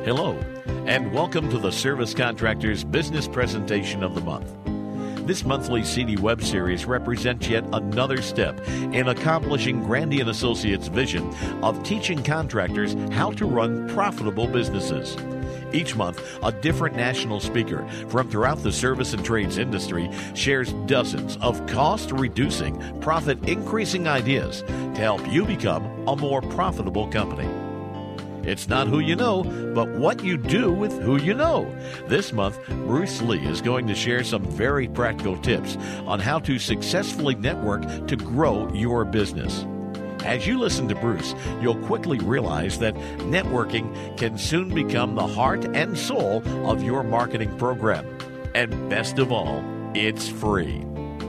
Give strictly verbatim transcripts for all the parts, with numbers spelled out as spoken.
Hello, and welcome to the Service Contractors Business Presentation of the Month. This monthly C D Web series represents yet another step in accomplishing Grandy and Associates' vision of teaching contractors how to run profitable businesses. Each month, a different national speaker from throughout the service and trades industry shares dozens of cost-reducing, profit-increasing ideas to help you become a more profitable company. It's not who you know, but what you do with who you know. This month, Bruce Lee is going to share some very practical tips on how to successfully network to grow your business. As you listen to Bruce, you'll quickly realize that networking can soon become the heart and soul of your marketing program. And best of all, it's free.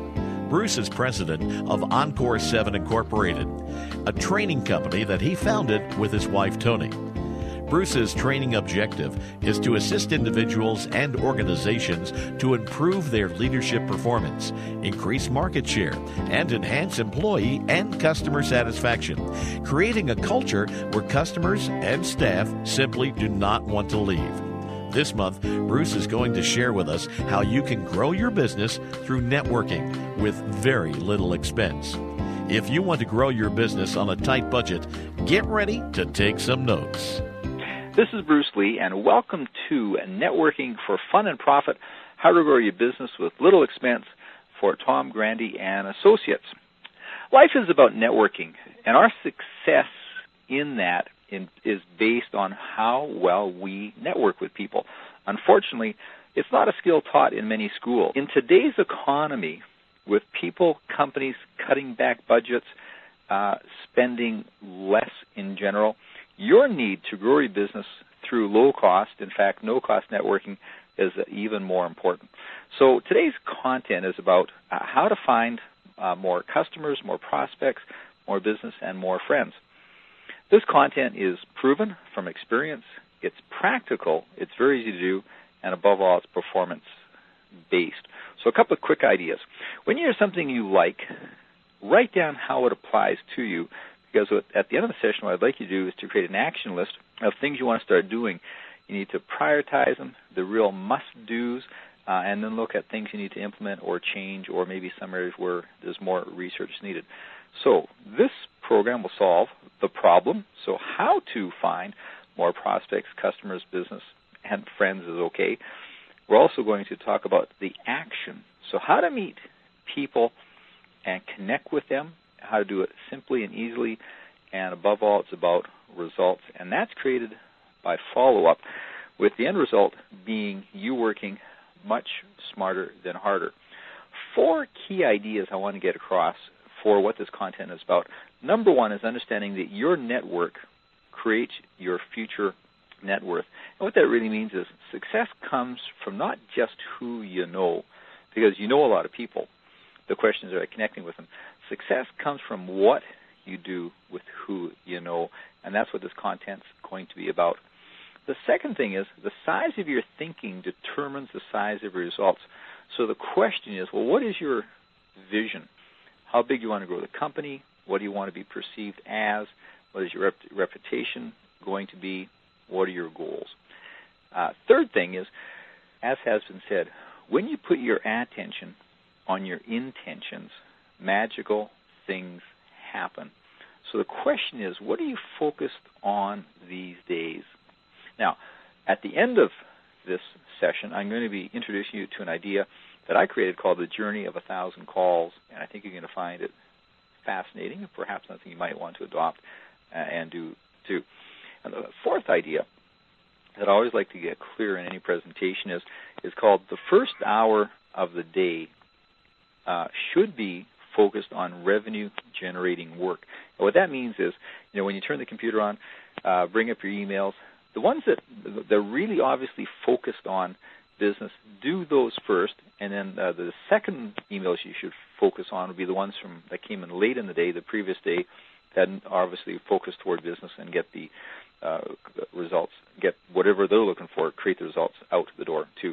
Bruce is president of Encore seven Incorporated, a training company that he founded with his wife, Tony. Bruce's training objective is to assist individuals and organizations to improve their leadership performance, increase market share, and enhance employee and customer satisfaction, creating a culture where customers and staff simply do not want to leave. This month, Bruce is going to share with us how you can grow your business through networking with very little expense. If you want to grow your business on a tight budget, get ready to take some notes. This is Bruce Lee, and welcome to Networking for Fun and Profit, How to Grow Your Business with Little Expense for Tom Grandy and Associates. Life is about networking, and our success in that in, is based on how well we network with people. Unfortunately, it's not a skill taught in many schools. In today's economy, with people, companies cutting back budgets, uh, spending less in general, your need to grow your business through low cost, in fact, no cost networking, is even more important. So today's content is about uh, how to find uh, more customers, more prospects, more business, and more friends. This content is proven from experience. It's practical. It's very easy to do. And above all, it's performance-based. So a couple of quick ideas. When you hear something you like, write down how it applies to you, because at the end of the session, what I'd like you to do is to create an action list of things you want to start doing. You need to prioritize them, the real must-dos, uh, and then look at things you need to implement or change, or maybe some areas where there's more research needed. So this program will solve the problem. So how to find more prospects, customers, business, and friends is okay. We're also going to talk about the action. So how to meet people and connect with them, how to do it simply and easily, and above all, it's about results. And that's created by follow-up, with the end result being you working much smarter than harder. Four key ideas I want to get across for what this content is about. Number one is understanding that your network creates your future net worth. And what that really means is success comes from not just who you know, because you know a lot of people. The question is, are you connecting with them? Success comes from what you do with who you know, and that's what this content's going to be about. The second thing is the size of your thinking determines the size of your results. So the question is, well, what is your vision? How big do you want to grow the company? What do you want to be perceived as? What is your rep- reputation going to be? What are your goals? Uh, third thing is, as has been said, when you put your attention on your intentions, magical things happen. So the question is, what are you focused on these days? Now, at the end of this session, I'm going to be introducing you to an idea that I created called the Journey of a Thousand Calls, and I think you're going to find it fascinating and perhaps something you might want to adopt uh, and do too. And the fourth idea that I always like to get clear in any presentation is, is called the first hour of the day uh, should be focused on revenue-generating work. And what that means is, you know, when you turn the computer on, uh, bring up your emails, the ones that they're really obviously focused on business, do those first, and then uh, the second emails you should focus on would be the ones from that came in late in the day, the previous day, that are obviously focused toward business and get the uh, results, get whatever they're looking for, create the results out the door too.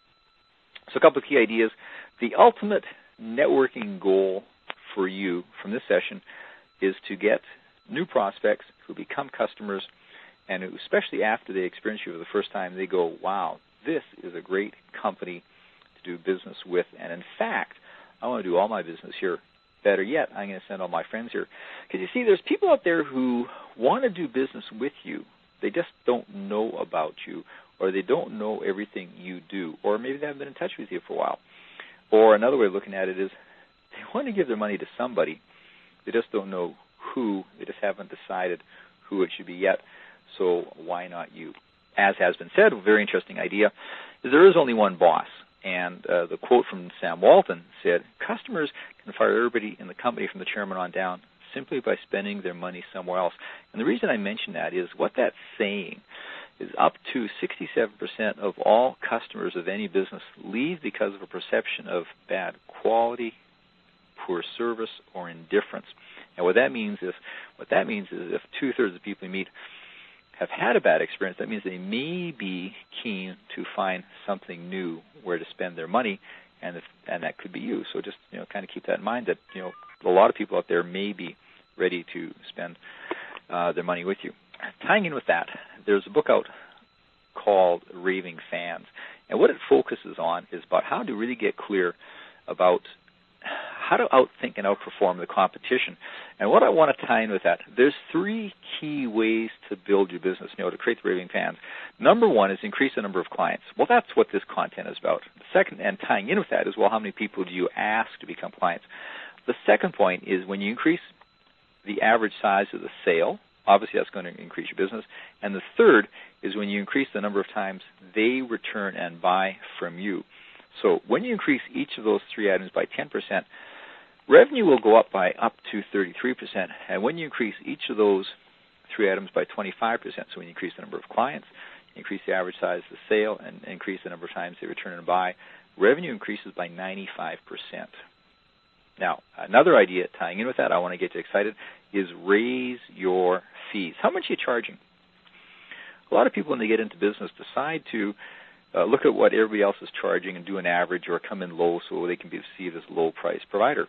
So a couple of key ideas. The ultimate networking goal for you from this session is to get new prospects who become customers and especially after they experience you for the first time, they go, wow, this is a great company to do business with, and in fact, I want to do all my business here. Better yet, I'm going to send all my friends here. Because you see, there's people out there who want to do business with you. They just don't know about you, or they don't know everything you do, or maybe they haven't been in touch with you for a while. Or another way of looking at it is they want to give their money to somebody. They just don't know who. They just haven't decided who it should be yet. So why not you? As has been said, a very interesting idea, is there is only one boss. And uh, the quote from Sam Walton said, customers can fire everybody in the company from the chairman on down simply by spending their money somewhere else. And the reason I mention that is what that's saying is up to sixty-seven percent of all customers of any business leave because of a perception of bad quality, poor service, or indifference. And what that means is, what that means is if two-thirds of the people you meet have had a bad experience, that means they may be keen to find something new where to spend their money, and if, and that could be you. So just, you know, kind of keep that in mind that, you know, a lot of people out there may be ready to spend uh, their money with you. Tying in with that, there's a book out called Raving Fans, and what it focuses on is about how to really get clear about how to outthink and outperform the competition. And what I want to tie in with that, there's three key ways to build your business, you know, to create the raving fans. Number one is increase the number of clients. Well, that's what this content is about. The second, and tying in with that, is, well, how many people do you ask to become clients? The second point is when you increase the average size of the sale, obviously that's going to increase your business. And the third is when you increase the number of times they return and buy from you. So when you increase each of those three items by ten percent, revenue will go up by up to thirty-three percent. And when you increase each of those three items by twenty-five percent, so when you increase the number of clients, increase the average size of the sale, and increase the number of times they return and buy, revenue increases by ninety-five percent. Now, another idea tying in with that, I want to get you excited, is raise your fees. How much are you charging? A lot of people, when they get into business, decide to Uh, look at what everybody else is charging and do an average or come in low so they can be perceived as a low-price provider.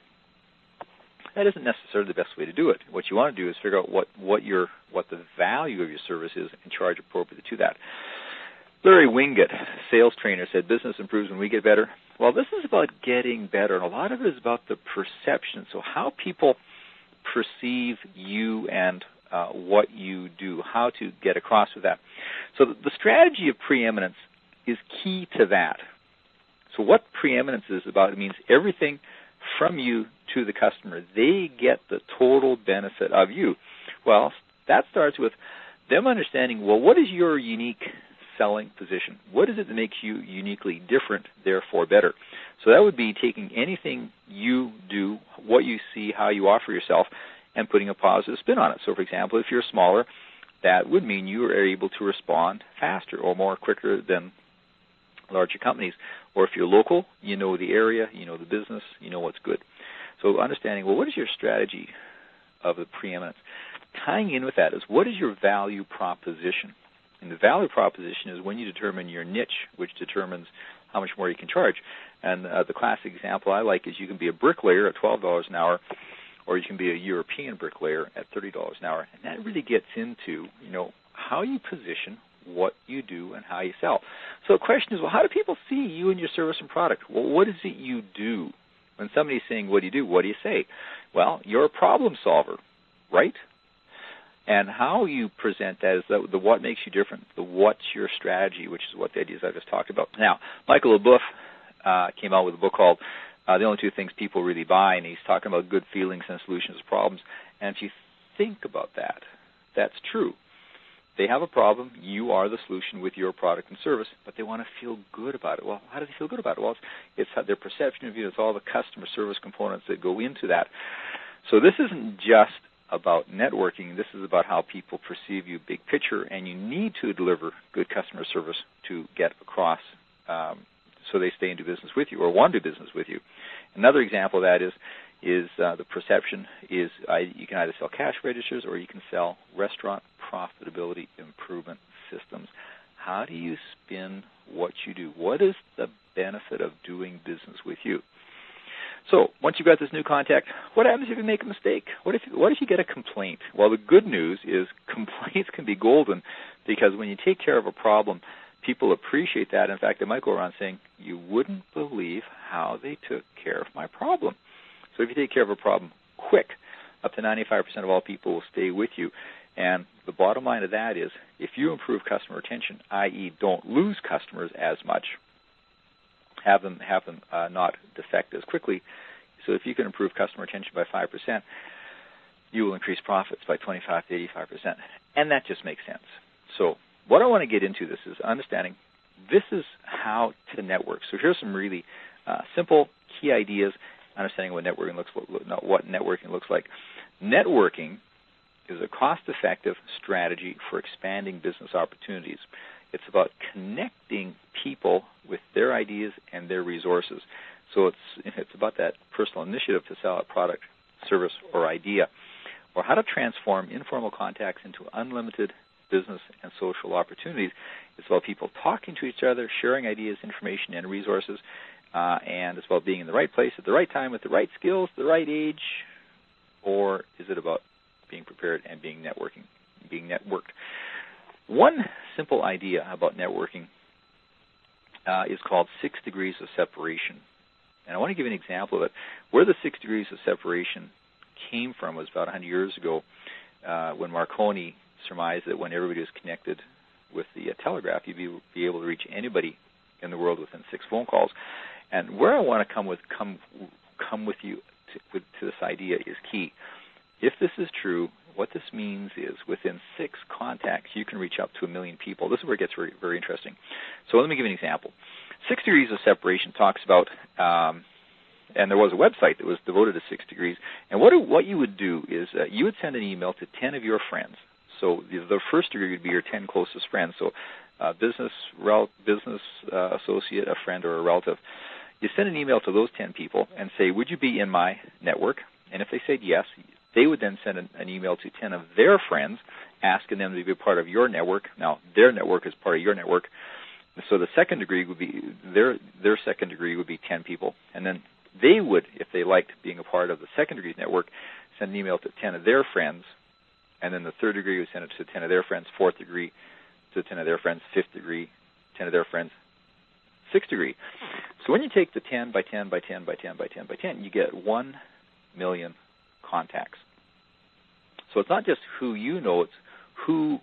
That isn't necessarily the best way to do it. What you want to do is figure out what, what, your, what the value of your service is and charge appropriately to that. Larry Winget, sales trainer, said business improves when we get better. Well, this is about getting better, and a lot of it is about the perception, so how people perceive you and uh, what you do, how to get across with that. So the, the strategy of preeminence is key to that. So what preeminence is about, it means everything from you to the customer. They get the total benefit of you. Well, that starts with them understanding, well, what is your unique selling position? What is it that makes you uniquely different, therefore better? So that would be taking anything you do, what you see, how you offer yourself, and putting a positive spin on it. So, for example, if you're smaller, that would mean you are able to respond faster or more quicker than larger companies. Or if you're local, you know the area, you know the business, you know what's good. So understanding, well, what is your strategy of the preeminence? Tying in with that is, what is your value proposition? And the value proposition is when you determine your niche, which determines how much more you can charge. And uh, the classic example I like is you can be a bricklayer at twelve dollars an hour, or you can be a European bricklayer at thirty dollars an hour. And that really gets into, you know, how you position what you do and how you sell. So the question is, well, how do people see you and your service and product? Well, what is it you do? When somebody's saying, what do you do? What do you say? Well, you're a problem solver, right? And how you present that is the, the what makes you different, the what's your strategy, which is what the ideas I just talked about. Now, Michael LeBoeuf uh, came out with a book called uh, The Only Two Things People Really Buy, and he's talking about good feelings and solutions to problems. And if you think about that, that's true. They have a problem. You are the solution with your product and service, but they want to feel good about it. Well, how do they feel good about it? Well, it's, it's their perception of you. It's all the customer service components that go into that. So this isn't just about networking. This is about how people perceive you big picture, and you need to deliver good customer service to get across um, so they stay into business with you or want to do business with you. Another example of that is is uh, the perception is uh, you can either sell cash registers or you can sell restaurant profitability improvement systems. How do you spin what you do? What is the benefit of doing business with you? So once you've got this new contact, what happens if you make a mistake? What if what if you get a complaint? Well, the good news is complaints can be golden Because when you take care of a problem, people appreciate that. In fact, they might go around saying, you wouldn't believe how they took care of my problem. So if you take care of a problem quick, up to ninety-five percent of all people will stay with you. And the bottom line of that is, if you improve customer retention, that is don't lose customers as much, have them have them uh, not defect as quickly. So if you can improve customer retention by five percent, you will increase profits by twenty-five to eighty-five percent. And that just makes sense. So what I want to get into this is understanding this is how to network. So here's some really uh, simple key ideas, understanding what networking looks what networking looks like. Networking is a cost-effective strategy for expanding business opportunities. It's about connecting people with their ideas and their resources. So it's it's about that personal initiative to sell a product, service, or idea, or how to transform informal contacts into unlimited business and social opportunities. It's about people talking to each other, sharing ideas, information, and resources, uh, and it's about being in the right place at the right time with the right skills, the right age, or is it about being prepared and being networking, being networked? One simple idea about networking uh, is called six degrees of separation. And I want to give you an example of it. Where the six degrees of separation came from was about one hundred years ago uh, when Marconi surmised that when everybody was connected with the uh, telegraph, you'd be, be able to reach anybody in the world within six phone calls. And where I want to come with come come with you to, with, to this idea is key. If this is true, what this means is within six contacts, you can reach up to a million people. This is where it gets very, very interesting. So let me give you an example. Six degrees of separation talks about, um, and there was a website that was devoted to six degrees. And what what you would do is uh, you would send an email to ten of your friends. So the, the first degree would be your ten closest friends. So uh, business, rel- business uh, associate, a friend, or a relative. You send an email to those ten people and say, would you be in my network? And if they said yes, they would then send an, an email to ten of their friends, asking them to be a part of your network. Now, their network is part of your network. So the second degree would be, their their second degree would be ten people. And then they would, if they liked being a part of the second degree network, send an email to ten of their friends. And then the third degree would send it to ten of their friends, fourth degree to ten of their friends, fifth degree, ten of their friends, sixth degree. So when you take the ten by ten by ten by ten by ten by ten, you get one million contacts. So it's not just who you know, it's who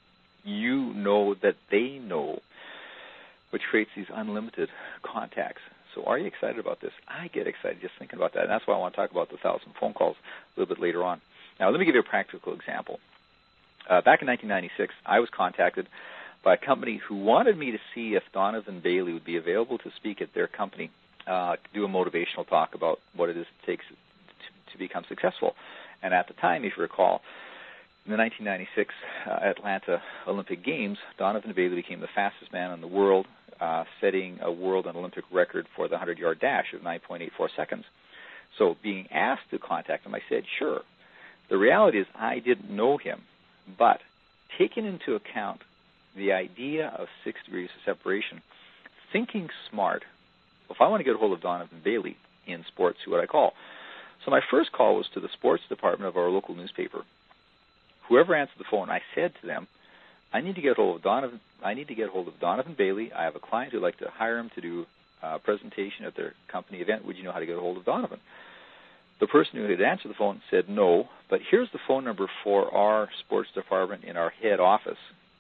you know that they know, which creates these unlimited contacts. So are you excited about this? I get excited just thinking about that, and that's why I want to talk about the thousand phone calls a little bit later on. Now, let me give you a practical example. Uh, back in nineteen ninety-six, I was contacted by a company who wanted me to see if Donovan Bailey would be available to speak at their company, uh, do a motivational talk about what it is it takes to, to become successful. And at the time, if you recall, in the nineteen ninety-six uh, Atlanta Olympic Games, Donovan Bailey became the fastest man in the world, uh, setting a world and Olympic record for the hundred-yard dash of nine point eight four seconds. So being asked to contact him, I said, sure. The reality is I didn't know him, but taking into account the idea of six degrees of separation, thinking smart, if I want to get a hold of Donovan Bailey in sports, who would I call? So my first call was to the sports department of our local newspaper. Whoever answered the phone, I said to them, I need to get hold of Donovan. I need to get hold of Donovan Bailey. I have a client who'd like to hire him to do a presentation at their company event. Would you know how to get a hold of Donovan? The person who had answered the phone said no, but here's the phone number for our sports department in our head office.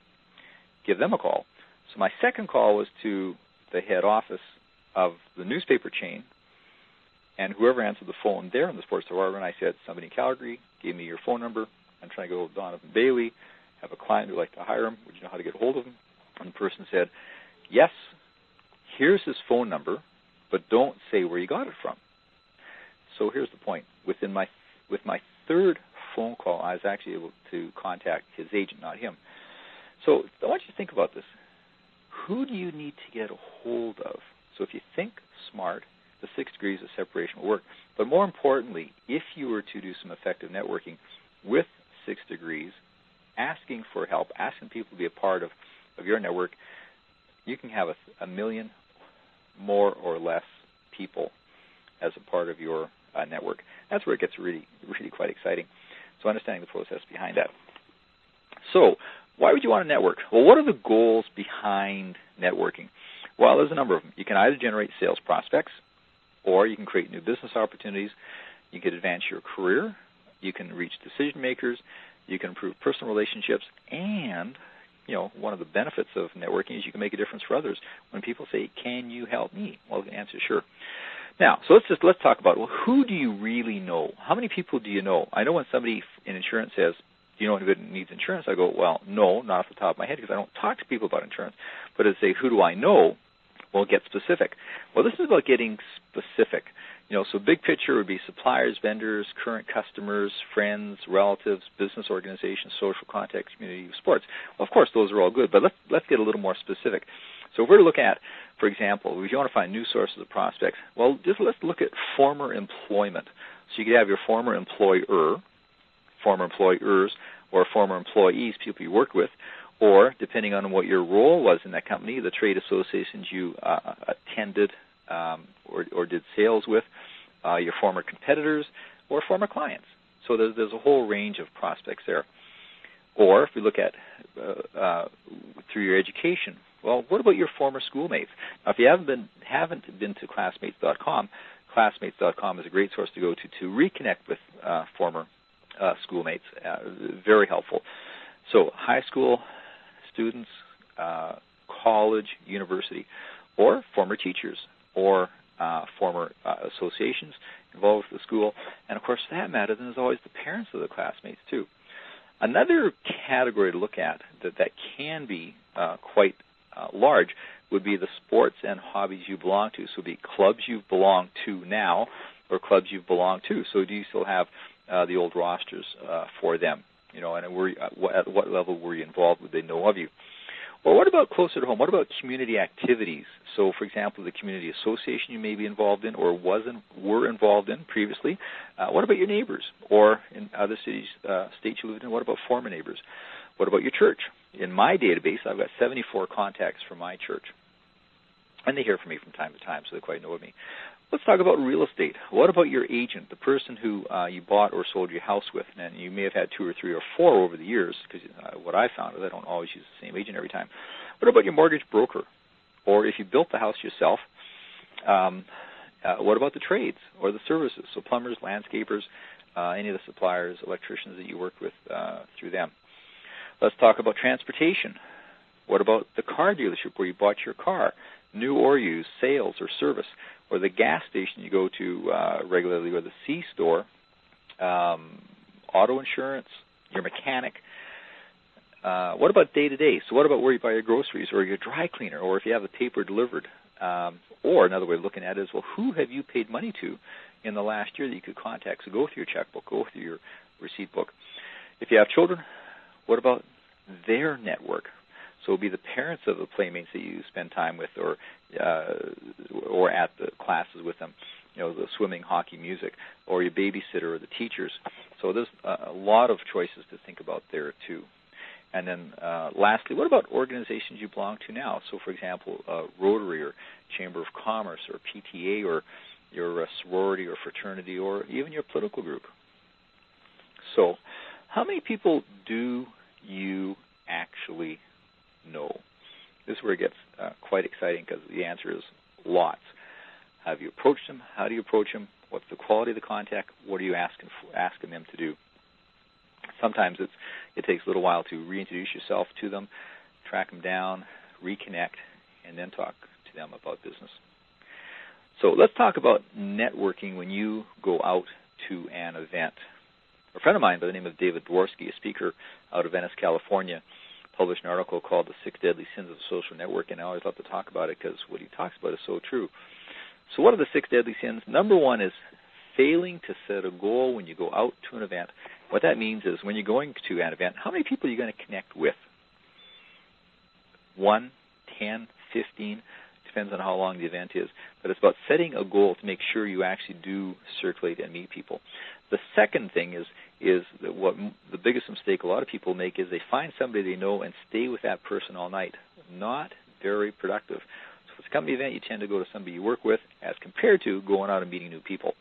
Give them a call. So my second call was to the head office of the newspaper chain, and whoever answered the phone there in the sports department, I said, somebody in Calgary gave me your phone number. I'm trying to go with Donovan Bailey. Have a client who'd like to hire him. Would you know how to get a hold of him? And the person said, yes, here's his phone number, but don't say where you got it from. So here's the point. Within my with my third phone call, I was actually able to contact his agent, not him. So I want you to think about this. Who do you need to get a hold of? So if you think smart, the six degrees of separation will work. But more importantly, if you were to do some effective networking with six degrees, asking for help, asking people to be a part of, of your network, you can have a, a million more or less people as a part of your uh, network. That's where it gets really, really quite exciting. So understanding the process behind that. So why would you want to network? Well, what are the goals behind networking? Well, there's a number of them. You can either generate sales prospects, or you can create new business opportunities. You can advance your career. You can reach decision makers. You can improve personal relationships. And, you know, one of the benefits of networking is you can make a difference for others. When people say, can you help me? Well, the answer is sure. Now, so let's just let's talk about, well, who do you really know? How many people do you know? I know when somebody in insurance says, do you know anybody who needs insurance? I go, well, no, not off the top of my head, because I don't talk to people about insurance. But as they say, who do I know? Well, get specific. Well, this is about getting specific. You know, so big picture would be suppliers, vendors, current customers, friends, relatives, business organizations, social contacts, community, sports. Well, of course, those are all good, but let's let's get a little more specific. So if we're to look at, for example, if you want to find new sources of prospects, well, just let's look at former employment. So you could have your former employer, former employers, or former employees, people you worked with, or depending on what your role was in that company, the trade associations you uh, attended um, or, or did sales with, uh, your former competitors, or former clients. So there's, there's a whole range of prospects there. Or if we look at uh, uh, through your education, well, what about your former schoolmates? Now, if you haven't been haven't been to classmates dot com, classmates dot com is a great source to go to to reconnect with uh, former uh, schoolmates. Uh, very helpful. So high school students, uh, college, university, or former teachers, or uh, former uh, associations involved with the school. And, of course, for that matter, then there's always the parents of the classmates, too. Another category to look at that, that can be uh, quite uh, large would be the sports and hobbies you belong to. So it would be clubs you've belonged to now or clubs you've belonged to. So do you still have uh, the old rosters uh, for them? You know, and were you, at, what, at what level were you involved? Would they know of you? Or what about closer to home? What about community activities? So, for example, the community association you may be involved in or wasn't were involved in previously. Uh, what about your neighbors? Or in other cities, uh, states you lived in, what about former neighbors? What about your church? In my database, I've got seventy-four contacts from my church. And they hear from me from time to time, so they quite know of me. Let's talk about real estate. What about your agent, the person who uh, you bought or sold your house with? And you may have had two or three or four over the years, because uh, what I found is I don't always use the same agent every time. What about your mortgage broker? Or if you built the house yourself, um, uh, what about the trades or the services? So plumbers, landscapers, uh, any of the suppliers, electricians that you worked with uh, through them. Let's talk about transportation. What about the car dealership where you bought your car, new or used, sales or service? Or the gas station you go to uh, regularly, or the C-store, um, auto insurance, your mechanic. Uh, what about day-to-day? So what about where you buy your groceries or your dry cleaner, or if you have the paper delivered? Um, or another way of looking at it is, well, who have you paid money to in the last year that you could contact? So go through your checkbook, go through your receipt book. If you have children, what about their network? So it would be the parents of the playmates that you spend time with, or uh, or at the classes with them, you know, the swimming, hockey, music, or your babysitter or the teachers. So there's a lot of choices to think about there, too. And then uh, lastly, what about organizations you belong to now? So, for example, uh, Rotary or Chamber of Commerce or P T A or your uh, sorority or fraternity or even your political group. So how many people do you actually know? This is where it gets uh, quite exciting, because the answer is lots. Have you approached them? How do you approach them? What's the quality of the contact? What are you asking for, asking them to do? Sometimes it's, it takes a little while to reintroduce yourself to them, track them down, reconnect, and then talk to them about business. So let's talk about networking when you go out to an event. A friend of mine by the name of David Dworsky, a speaker out of Venice, California, published an article called The Six Deadly Sins of Social Networking. I always love to talk about it because what he talks about is so true. So what are the six deadly sins? Number one is failing to set a goal when you go out to an event. What that means is when you're going to an event, how many people are you going to connect with? One, ten, fifteen, depends on how long the event is. But it's about setting a goal to make sure you actually do circulate and meet people. The second thing is is that what the biggest mistake a lot of people make is they find somebody they know and stay with that person all night. Not very productive. So if it's a company event, you tend to go to somebody you work with as compared to going out and meeting new people.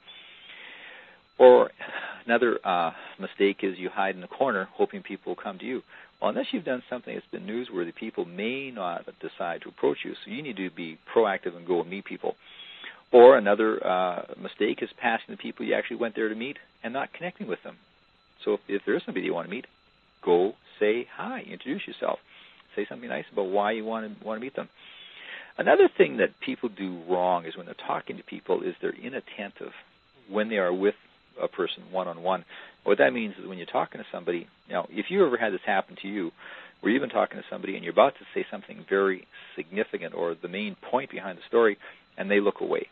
Or another uh, mistake is you hide in the corner hoping people will come to you. Well, unless you've done something that's been newsworthy, people may not decide to approach you. So you need to be proactive and go and meet people. Or another uh, mistake is passing the people you actually went there to meet and not connecting with them. So if, if there is somebody you want to meet, go say hi, introduce yourself, say something nice about why you want to want to meet them. Another thing that people do wrong is when they're talking to people is they're inattentive when they are with a person one-on-one. What that means is when you're talking to somebody, you know, if you ever had this happen to you, where you've been talking to somebody and you're about to say something very significant or the main point behind the story, and they look away.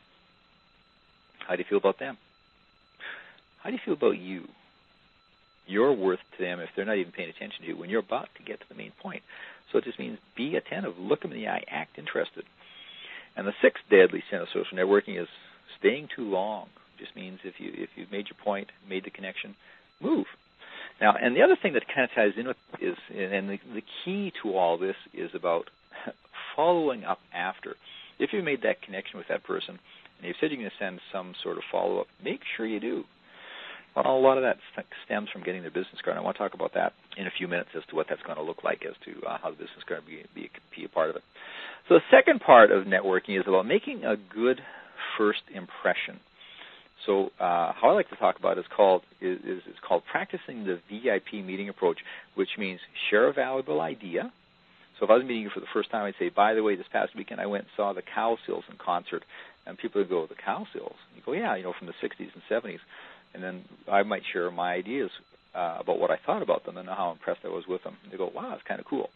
How do you feel about them? How do you feel about you? Your worth to them if they're not even paying attention to you when you're about to get to the main point. So it just means be attentive, look them in the eye, act interested. And the sixth deadly sin of social networking is staying too long. Just means if you if you've made your point, made the connection, move. Now, and the other thing that kind of ties in with is, and the, the key to all this is about following up after. If you made that connection with that person, and you said you're going to send some sort of follow-up, make sure you do. Well, a lot of that stems from getting their business card. I want to talk about that in a few minutes as to what that's going to look like, as to uh, how the business card be, be, be a part of it. So the second part of networking is about making a good first impression. So uh, how I like to talk about it is called is, is it's called practicing the V I P meeting approach, which means share a valuable idea. So if I was meeting you for the first time, I'd say, by the way, this past weekend I went and saw the Cowsills in concert. And people would go, the Cowsills? You go, yeah, you know, from the sixties and seventies. And then I might share my ideas uh, about what I thought about them and how impressed I was with them. And they go, wow, it's kind of cool.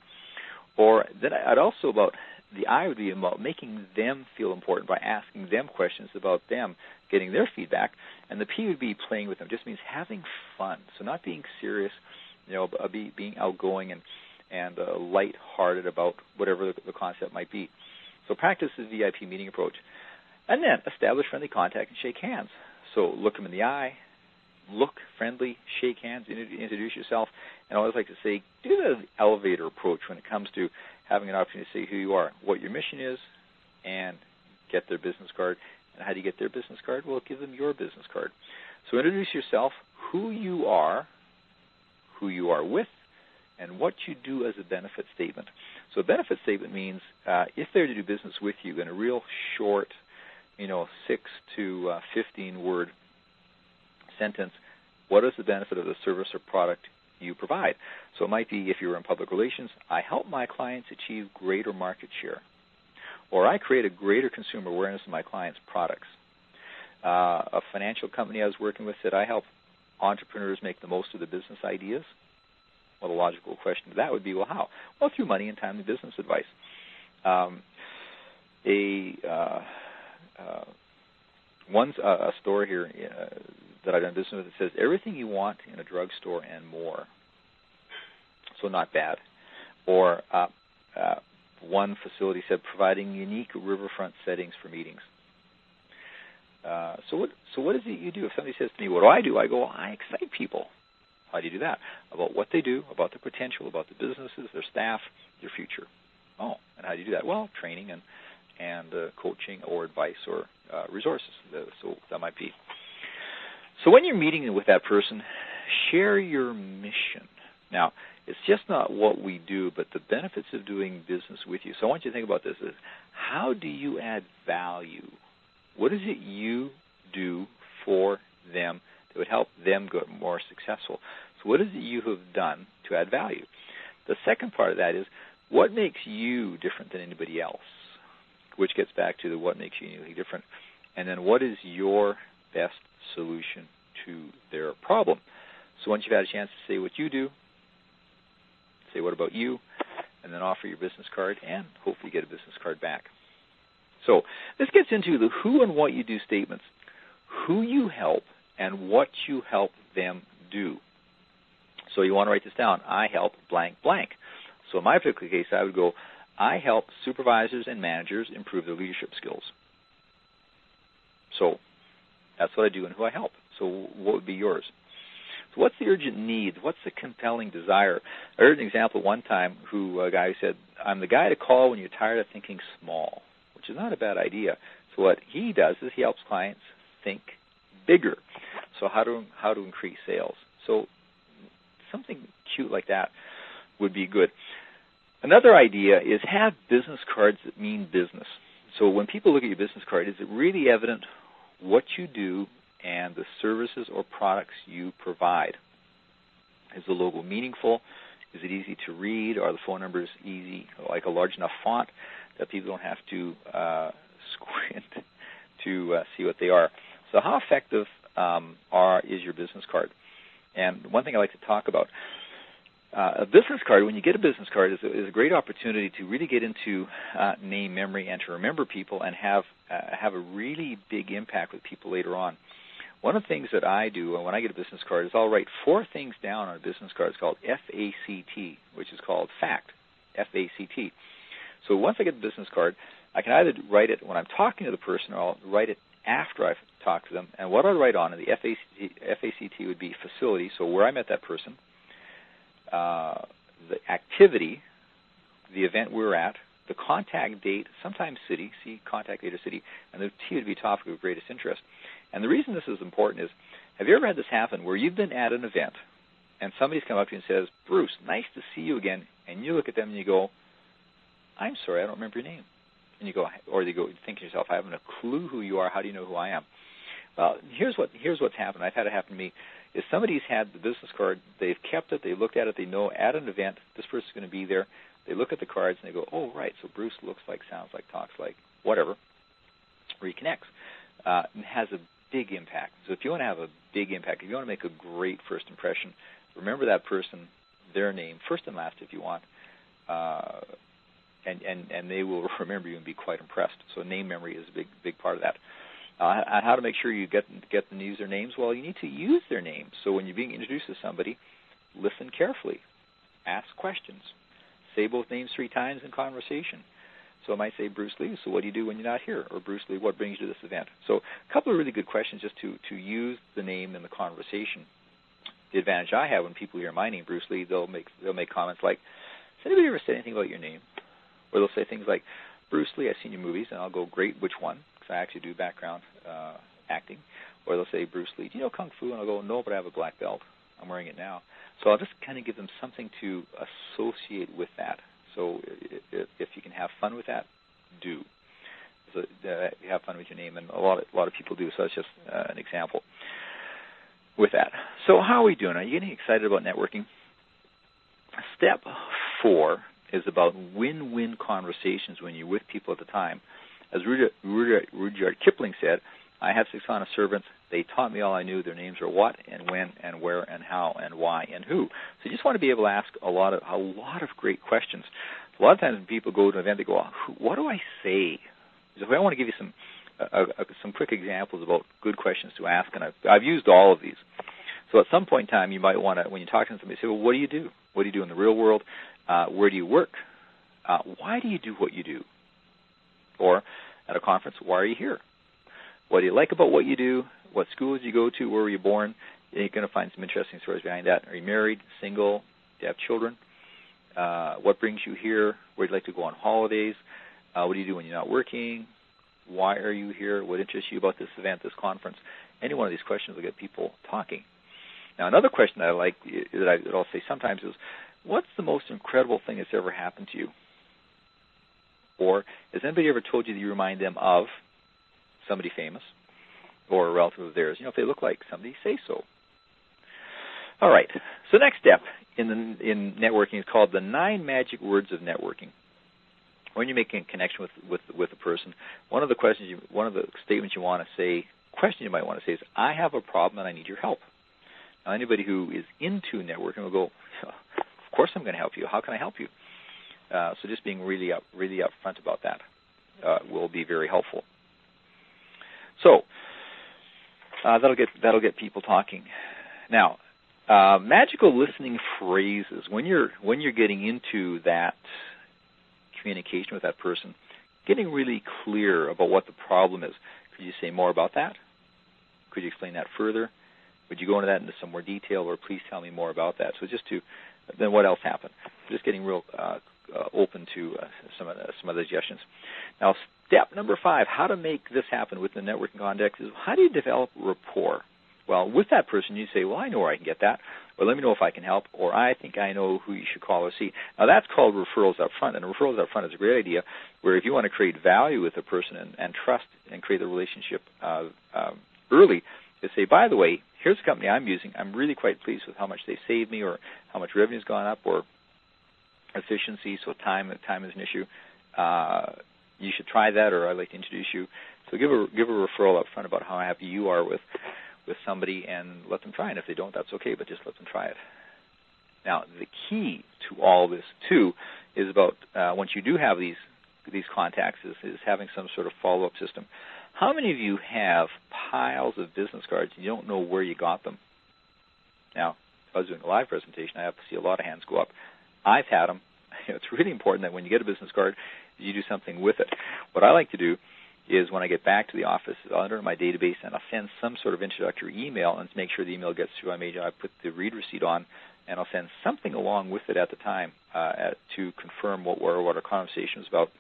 Or then I'd also about, the I would be about making them feel important by asking them questions about them, getting their feedback. And the P would be playing with them. Just means having fun. So not being serious, you know, but be, being outgoing and, and uh, light-hearted about whatever the, the concept might be. So practice the V I P meeting approach. And then establish friendly contact and shake hands. So look them in the eye, look friendly, shake hands, introduce yourself. And I always like to say, do the elevator approach when it comes to having an opportunity to say who you are, what your mission is, and get their business card. And how do you get their business card? Well, give them your business card. So introduce yourself, who you are, who you are with, and what you do as a benefit statement. So a benefit statement means uh, if they're to do business with you in a real short, you know, six to uh, fifteen word sentence, what is the benefit of the service or product you provide? So it might be, if you're in public relations, I help my clients achieve greater market share, or I create a greater consumer awareness of my clients' products. Uh, a financial company I was working with said, I help entrepreneurs make the most of their business ideas. Well, the logical question to that would be, well, how? Well, through money and timely business advice. Um, a uh, uh, one's uh, a store here uh, that I've done business with that says everything you want in a drugstore and more. So not bad. Or uh, uh, one facility said providing unique riverfront settings for meetings. Uh, so what? So what is it you do? If somebody says to me, "What do I do?" I go, well, "I excite people." How do you do that? About what they do, about the potential, about the businesses, their staff, their future. Oh, and how do you do that? Well, training and and uh, coaching or advice or uh, resources. So that might be. So when you're meeting with that person, share your mission. Now, it's just not what we do, but the benefits of doing business with you. So I want you to think about this: is how do you add value? What is it you do for them that would help them get more successful? So what is it you have done to add value? The second part of that is, what makes you different than anybody else? Which gets back to the what makes you uniquely different. And then what is your best solution to their problem? So once you've had a chance to say what you do, say what about you, and then offer your business card and hopefully get a business card back. So this gets into the who and what you do statements. Who you help and what you help them do. So you want to write this down. I help blank blank. So in my particular case, I would go, I help supervisors and managers improve their leadership skills. So that's what I do and who I help. So what would be yours? So what's the urgent need? What's the compelling desire? I heard an example one time who a guy said, I'm the guy to call when you're tired of thinking small, which is not a bad idea. So what he does is he helps clients think bigger. So how to how to increase sales. So something cute like that would be good. Another idea is have business cards that mean business. So when people look at your business card, is it really evident what you do and the services or products you provide? Is the logo meaningful? Is it easy to read? Are the phone numbers easy, like a large enough font that people don't have to uh, squint to uh, see what they are? So how effective um, are is your business card? And one thing I like to talk about, uh, a business card, when you get a business card, is a, is a great opportunity to really get into uh, name memory and to remember people and have uh, have a really big impact with people later on. One of the things that I do when I get a business card is I'll write four things down on a business card. It's called F A C T, which is called FACT, F A C T. So once I get the business card, I can either write it when I'm talking to the person or I'll write it after I've talked to them. And what I'll write on in the F A C T, F A C T would be facility, so where I met that person, uh, the activity, the event we were at, the contact date, sometimes city, see contact date or city, and the T would be topic of greatest interest. And the reason this is important is, have you ever had this happen where you've been at an event and somebody's come up to you and says, Bruce, nice to see you again, and you look at them and you go, I'm sorry, I don't remember your name. And you go, or you go, think to yourself, I haven't a clue who you are, how do you know who I am? Well, here's what here's what's happened. I've had it happen to me, is somebody's had the business card, they've kept it, they looked at it, they know at an event, this person's going to be there, they look at the cards and they go, oh, right, so Bruce looks like, sounds like, talks like, whatever, reconnects. Uh, and has a big impact. So if you want to have a big impact, if you want to make a great first impression, remember that person, their name, first and last if you want, uh, and, and, and they will remember you and be quite impressed. So name memory is a big big part of that. Uh, and how to make sure you get get them to use their names? Well, you need to use their names. So when you're being introduced to somebody, listen carefully, ask questions, say both names three times in conversation. So I might say, Bruce Lee, so what do you do when you're not here? Or Bruce Lee, what brings you to this event? So a couple of really good questions just to, to use the name in the conversation. The advantage I have when people hear my name, Bruce Lee, they'll make they'll make comments like, has anybody ever said anything about your name? Or they'll say things like, Bruce Lee, I've seen your movies, and I'll go, great, which one? Because I actually do background uh, acting. Or they'll say, Bruce Lee, do you know Kung Fu? And I'll go, no, but I have a black belt. I'm wearing it now. So I'll just kind of give them something to associate with that. So if you can have fun with that, do. So uh, have fun with your name, and a lot of, a lot of people do. So that's just uh, an example with that. So how are we doing? Are you getting excited about networking? Step four is about win-win conversations when you're with people at the time. As Rudyard, Rudyard, Rudyard Kipling said, I have six honest servants. They taught me all I knew. Their names are what and when and where and how and why and who. So you just want to be able to ask a lot of a lot of great questions. A lot of times when people go to an event, they go, oh, what do I say? So I want to give you some uh, uh, some quick examples about good questions to ask, and I've, I've used all of these. So at some point in time, you might want to, when you're talking to somebody, say, well, what do you do? What do you do in the real world? Uh, where do you work? Uh, why do you do what you do? Or at a conference, why are you here? What do you like about what you do? What schools do you go to? Where were you born? You're going to find some interesting stories behind that. Are you married, single? Do you have children? Uh, what brings you here? Where do you like to go on holidays? Uh, what do you do when you're not working? Why are you here? What interests you about this event, this conference? Any one of these questions will get people talking. Now, another question that I like, that, I, that I'll say sometimes is, what's the most incredible thing that's ever happened to you? Or has anybody ever told you that you remind them of somebody famous or a relative of theirs? You know, if they look like somebody, say so. All right. So next step in the, in networking is called the nine magic words of networking. When you're making a connection with, with, with a person, one of the questions, you, one of the statements you want to say, question you might want to say is, I have a problem and I need your help. Now, anybody who is into networking will go, of course I'm going to help you. How can I help you? Uh, so just being really up, really upfront about that uh, will be very helpful. So uh, that'll get that'll get people talking. Now, uh, magical listening phrases. When you're when you're getting into that communication with that person, getting really clear about what the problem is. Could you say more about that? Could you explain that further? Would you go into that into some more detail, or please tell me more about that? So just to, then what else happened? Just getting real uh, uh, open to uh, some of the, some of the suggestions. Now, step number five, how to make this happen within the networking context is, how do you develop rapport? Well, with that person, you say, well, I know where I can get that, or let me know if I can help, or I think I know who you should call or see. Now, that's called referrals up front, and referrals up front is a great idea where if you want to create value with a person and, and trust and create a relationship uh, um, early, you say, by the way, here's a company I'm using. I'm really quite pleased with how much they saved me or how much revenue's gone up or efficiency, so time time is an issue. Uh, you should try that, or I'd like to introduce you. So give a give a referral up front about how happy you are with with somebody and let them try it. If they don't, that's okay, but just let them try it. Now, the key to all this, too, is about uh, once you do have these these contacts is, is having some sort of follow-up system. How many of you have piles of business cards and you don't know where you got them? Now, if I was doing a live presentation, I have to see a lot of hands go up. I've had them. It's really important that when you get a business card, you do something with it. What I like to do is when I get back to the office, I'll enter my database and I'll send some sort of introductory email and make sure the email gets through. I may I put the read receipt on, and I'll send something along with it at the time uh, at, to confirm what we're, what our conversation was about.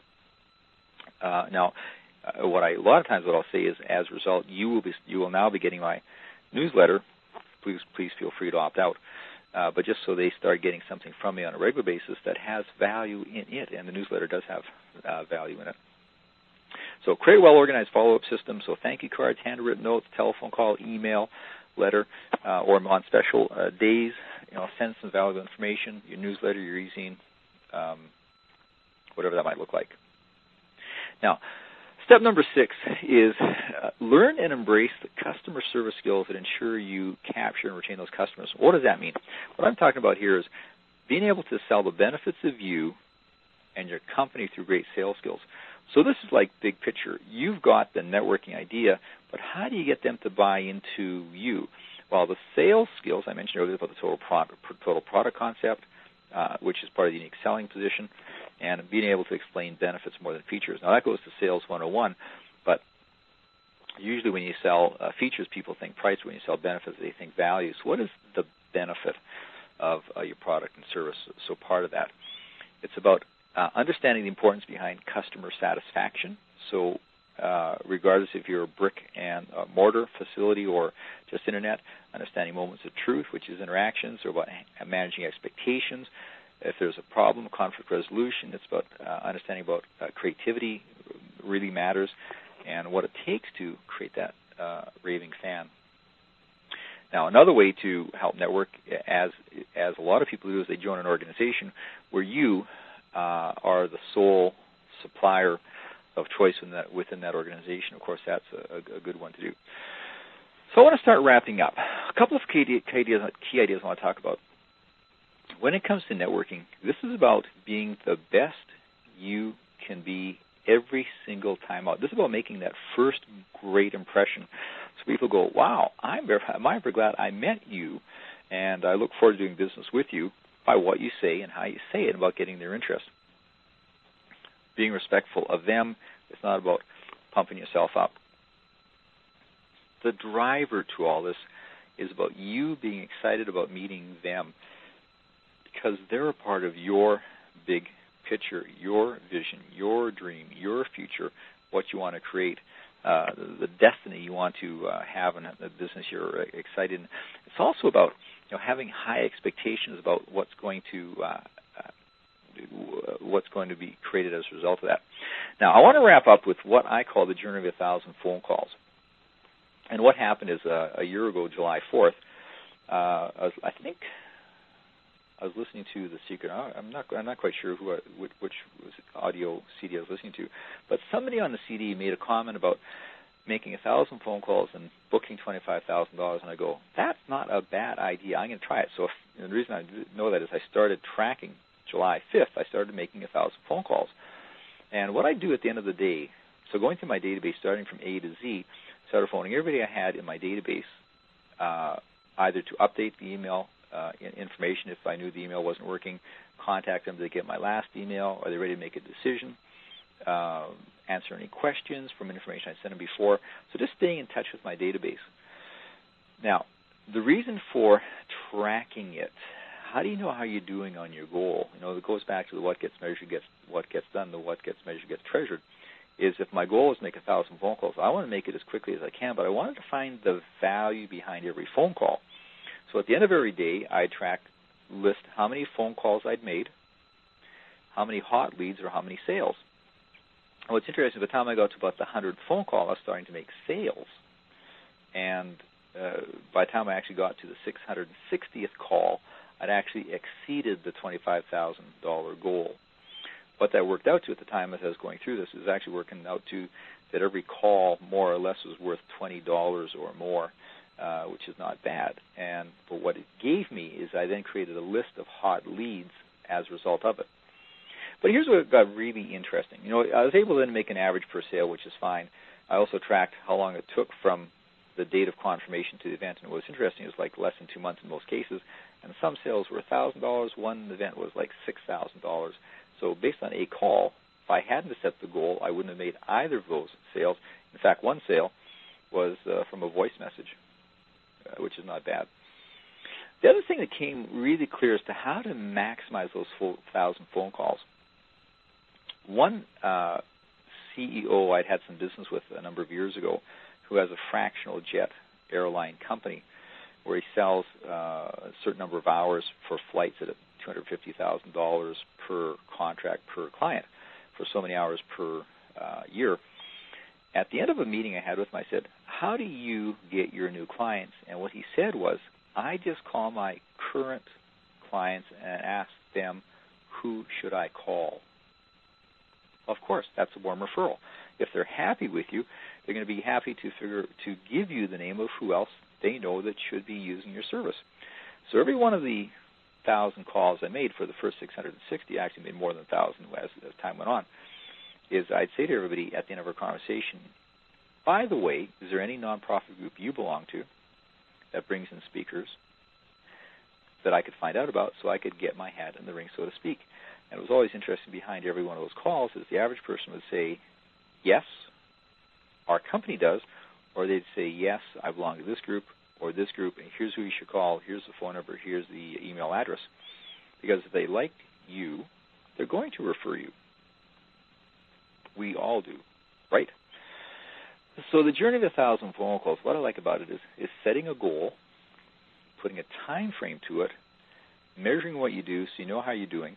Uh, now, uh, what I a lot of times what I'll say is, as a result, you will be you will now be getting my newsletter. Please please feel free to opt out. Uh, but just so they start getting something from me on a regular basis that has value in it, and the newsletter does have uh, value in it. So create a well-organized follow-up system. So thank you cards, handwritten notes, telephone call, email, letter, uh, or on special uh, days, you know, send some valuable information, your newsletter, your e-zine, um, whatever that might look like. Now, step number six is uh, learn and embrace the customer service skills that ensure you capture and retain those customers. What does that mean? What I'm talking about here is being able to sell the benefits of you and your company through great sales skills. So this is like big picture. You've got the networking idea, but how do you get them to buy into you? Well, the sales skills I mentioned earlier about the total product, total product concept, uh, which is part of the unique selling position, and being able to explain benefits more than features. Now, that goes to Sales one oh one, but usually when you sell uh, features, people think price. When you sell benefits, they think value. So what is the benefit of uh, your product and service? So part of that, it's about Uh, understanding the importance behind customer satisfaction. So uh, regardless if you're a brick and uh, mortar facility or just internet, understanding moments of truth, which is interactions, or about managing expectations. If there's a problem, conflict resolution, it's about uh, understanding about uh, creativity really matters and what it takes to create that uh, raving fan. Now, another way to help network, as as a lot of people do, is they join an organization where you Uh, are the sole supplier of choice within that, within that organization. Of course, that's a, a good one to do. So I want to start wrapping up. A couple of key ideas, key ideas I want to talk about. When it comes to networking, this is about being the best you can be every single time out. This is about making that first great impression. So people go, wow, I'm very, I'm very glad I met you, and I look forward to doing business with you, by what you say and how you say it, about getting their interest. Being respectful of them, it's not about pumping yourself up. The driver to all this is about you being excited about meeting them because they're a part of your big picture, your vision, your dream, your future, what you want to create, uh, the, the destiny you want to uh, have in the business you're excited in. It's also about You know, having high expectations about what's going to uh, uh, what's going to be created as a result of that. Now, I want to wrap up with what I call the journey of a thousand phone calls. And what happened is uh, a year ago, July fourth, uh, I, was, I think I was listening to The Secret. I'm not I'm not quite sure who I, which, which audio C D I was listening to, but somebody on the C D made a comment about making a thousand phone calls and booking twenty-five thousand dollars, and I go, that's not a bad idea. I'm going to try it. So if, and the reason I know that is I started tracking July fifth. I started making a thousand phone calls, and what I do at the end of the day, so going through my database, starting from A to Z, started phoning everybody I had in my database, uh, either to update the email uh, information if I knew the email wasn't working, contact them to get my last email, are they ready to make a decision, Uh, answer any questions from information I sent them before. So just staying in touch with my database. Now, the reason for tracking it, how do you know how you're doing on your goal? You know, it goes back to the what gets measured gets what gets done, the what gets measured gets treasured. is if my goal is to make a thousand phone calls, I want to make it as quickly as I can, but I wanted to find the value behind every phone call. So at the end of every day, I track, list how many phone calls I'd made, how many hot leads, or how many sales. And what's interesting, by the time I got to about the hundredth phone call, I was starting to make sales. And uh, by the time I actually got to the six hundred sixtieth call, I'd actually exceeded the twenty-five thousand dollars goal. What that worked out to at the time as I was going through this is actually working out to that every call more or less was worth twenty dollars or more, uh, which is not bad. And but what it gave me is I then created a list of hot leads as a result of it. But here's what got really interesting. You know, I was able to then make an average per sale, which is fine. I also tracked how long it took from the date of confirmation to the event. And what's interesting is like less than two months in most cases. And some sales were one thousand dollars. One event was like six thousand dollars. So based on a call, if I hadn't set the goal, I wouldn't have made either of those sales. In fact, one sale was uh, from a voice message, uh, which is not bad. The other thing that came really clear as to how to maximize those full thousand phone calls. One uh, C E O I'd had some business with a number of years ago who has a fractional jet airline company where he sells uh, a certain number of hours for flights at two hundred fifty thousand dollars per contract per client for so many hours per uh, year. At the end of a meeting I had with him, I said, how do you get your new clients? And what he said was, I just call my current clients and ask them, who should I call? Of course, that's a warm referral. If they're happy with you, they're going to be happy to figure to give you the name of who else they know that should be using your service. So every one of the thousand calls I made for the first six hundred sixty, I actually made more than a thousand as, as time went on, is I'd say to everybody at the end of our conversation, by the way, is there any nonprofit group you belong to that brings in speakers that I could find out about so I could get my hat in the ring, so to speak? And it was always interesting behind every one of those calls is the average person would say, yes, our company does, or they'd say, yes, I belong to this group or this group, and here's who you should call, here's the phone number, here's the email address. Because if they like you, they're going to refer you. We all do, right? So the journey of a thousand phone calls, what I like about it is, is setting a goal, putting a time frame to it, measuring what you do so you know how you're doing,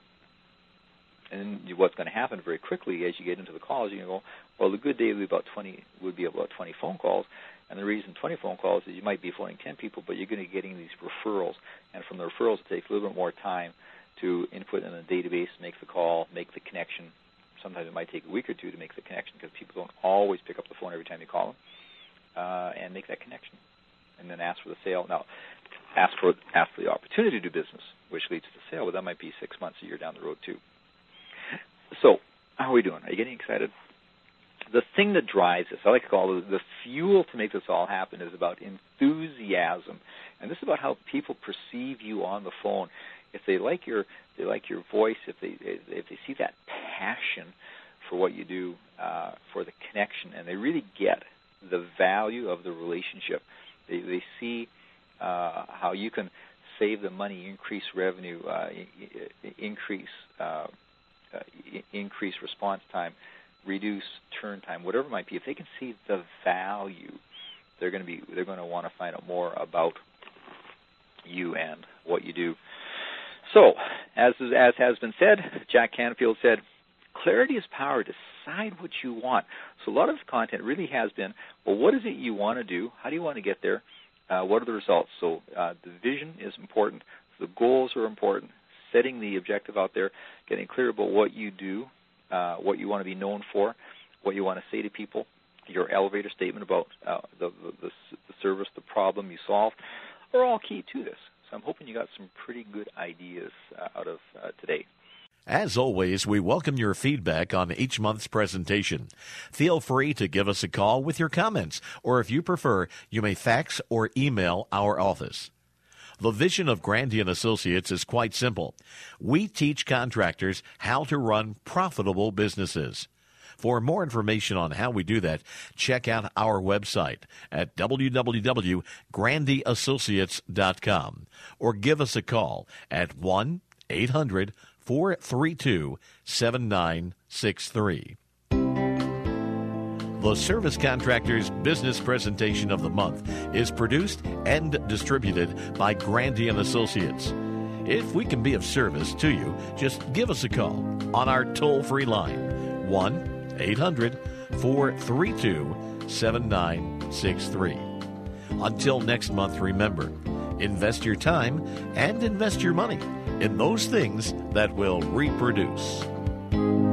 and what's going to happen very quickly as you get into the calls, you go, well, the good day would be about twenty would be about twenty phone calls, and the reason twenty phone calls is you might be phoning ten people, but you're going to be getting these referrals, and from the referrals it takes a little bit more time to input in a database, make the call, make the connection. Sometimes it might take a week or two to make the connection because people don't always pick up the phone every time you call them, uh, and make that connection, and then ask for the sale. Now, ask for ask for the opportunity to do business, which leads to the sale, but that might be six months, a year down the road too. So, how are we doing? Are you getting excited? The thing that drives this, I like to call it the fuel to make this all happen, is about enthusiasm, and this is about how people perceive you on the phone. If they like your, they like your voice, if they if they see that passion for what you do, uh, for the connection, and they really get the value of the relationship, they they see uh, how you can save them money, increase revenue, uh, increase. Uh, Uh, increase response time, reduce turn time, whatever it might be. If they can see the value, they're going to be they're going to want to find out more about you and what you do. So, as as has been said, Jack Canfield said, "Clarity is power. Decide what you want." So, a lot of this content really has been, well, what is it you want to do? How do you want to get there? Uh, what are the results? So, uh, the vision is important. The goals are important. Setting the objective out there, getting clear about what you do, uh, what you want to be known for, what you want to say to people, your elevator statement about uh, the, the, the service, the problem you solve, are all key to this. So I'm hoping you got some pretty good ideas uh, out of uh, today. As always, we welcome your feedback on each month's presentation. Feel free to give us a call with your comments, or if you prefer, you may fax or email our office. The vision of Grandy and Associates is quite simple. We teach contractors how to run profitable businesses. For more information on how we do that, check out our website at w w w dot grandy associates dot com or give us a call at one eight hundred four three two seven nine six three. The Service Contractors Business Presentation of the Month is produced and distributed by Grandy and Associates. If we can be of service to you, just give us a call on our toll-free line, one eight hundred four three two seven nine six three. Until next month, remember, invest your time and invest your money in those things that will reproduce.